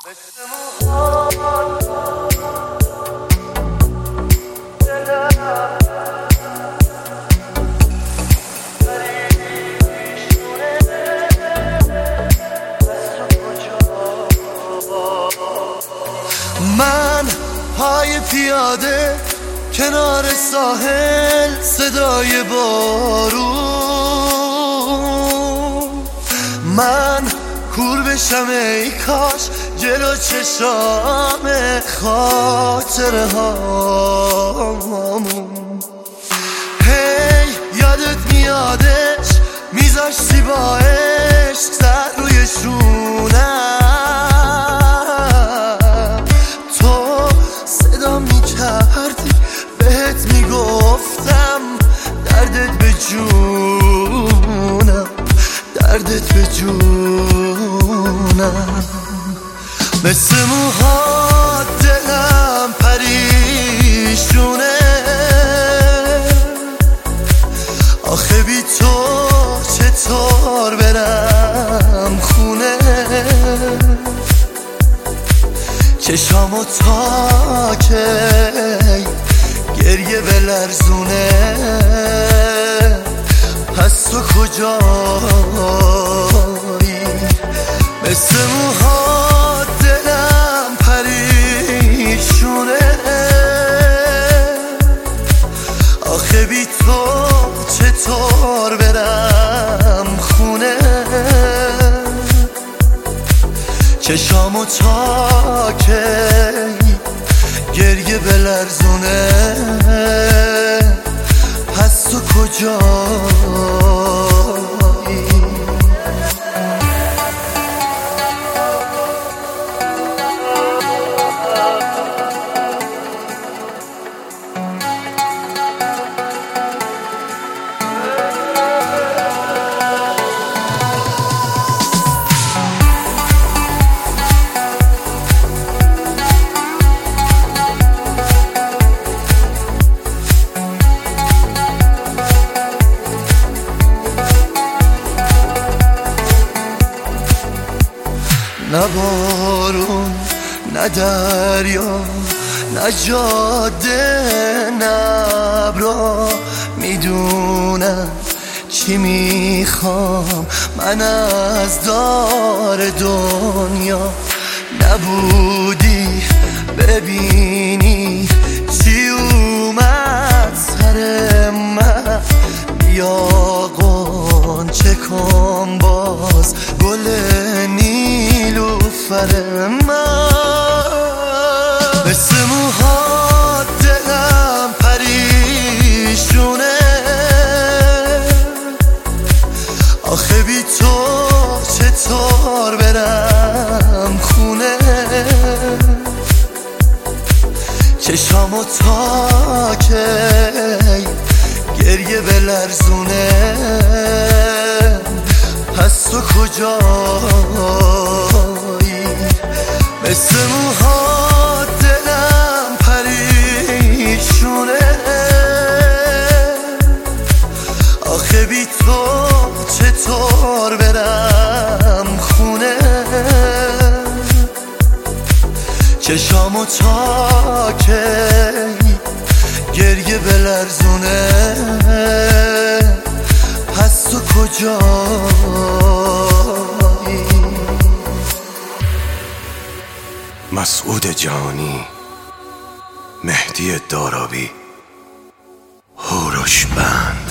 من پای پیاده کنار ساحل، صدای بارون، من کور بشم ای کاش جلو چشام خاطره هامون. هی یادت میادش میذاشتی با عشق سر روی شونم، تو صدا میکردی بهت میگفتم دردت به جونم، دردت به جونم. مثل موهات دلم پریشونه، آخه بی تو چطور برم خونه؟ چشامو تا کی گریه بلرزونه، پس تو کجایی؟ مثل موهات دلم پریشونه، آخه بی تو چطور برم خونه؟ چشامو تا کی گریه بلرزونه، پس تو کجایی؟ نه بارون، نه دریا، نه جاده، نه ابرا میدونم چی میخوام من از دار دنیا. نبودی ببینی چی اومد سر من، بیا غنچه کن باز گل نیلوفر من. مثل موهات دلم پریشونه، آخه بی تو چطور برم خونه؟ چشامو تا کی گریه بلرزونه، پس تو کجایی؟ مثل موهات دلم پریشونه، آخه بی تو چطور برم خونه؟ چشامو تا کی گریه بلرزونه، پس تو کجایی؟ مسعود جهانی، مهدی دارابی، هوروش بند.